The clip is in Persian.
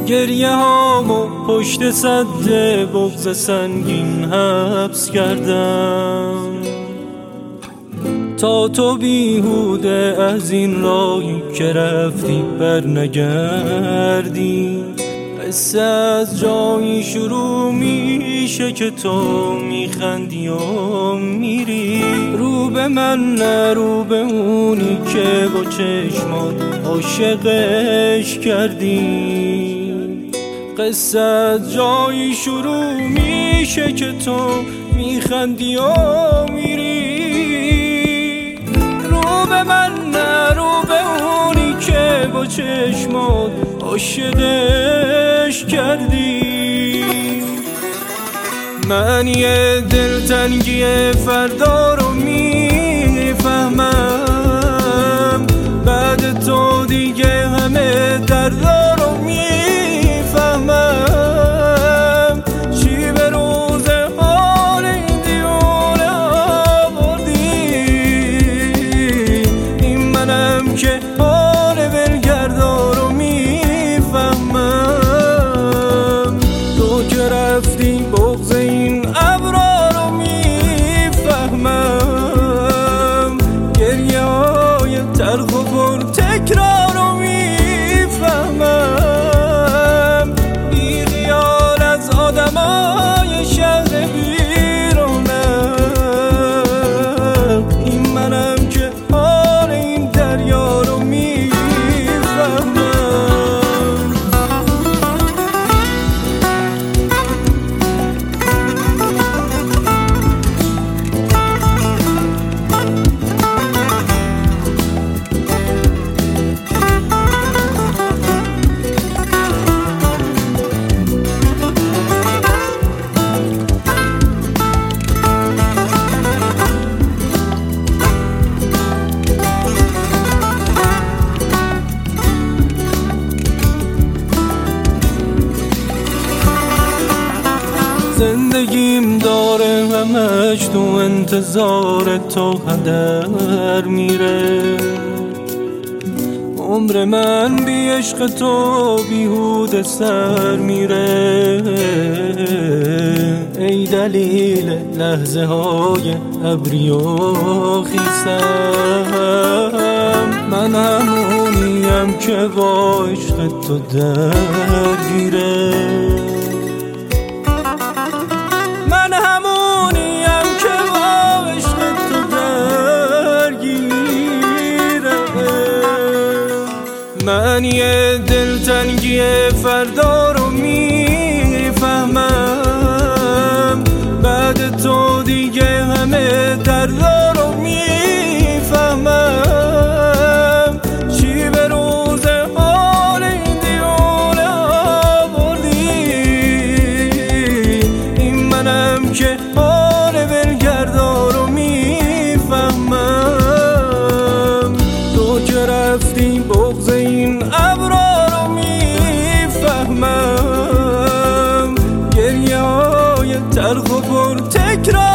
گریه هامو پشت سد بغض سنگین حبس کردم تا تو بیهوده از این راهی که رفتی بر نگردی. قصه از جایی شروع میشه که تو میخندی و میری، رو به من نه رو به اونی که با چشمات عاشقش کردی. قصه از جایی شروع میشه که تو میخندی و میری، رو به من نه رو به اونی که با چشمات عاشقش کردی. من یه دلتنگی فردا رو میفهمم، بعد تو دیگه همه دردا رو میفهمم. چی به روز حال این دیونه آوردی، این منم که حال ولگردا رو میفهمم. تو که رفتی بغض این ابرا رو میفهمم، گریه های تلخ و پر تکرار رو میفهمم. بی خیال از آدمای شهر بیرونم، این منم که حال این دریا رو میفهمم. زندگیم داره همش تو انتظار تو هدر میره، عمر من بی عشق تو بیهوده سر میره. ای دلیل لحظه های ابری و خیسم، من همونیم که با عشق تو درگیره. من همونیم که با عشق تو درگیره. من یه دلتنگی فردا رو میفهمم، بعد تو دیگه همه دردا رو میفهمم. چی به روز حال این دیونه آوردی، این منم که حال ولگردا رو میفهمم. تو که رفتی بغض این ابرا رو میفهمم، گریه های تلخ و پر تکرار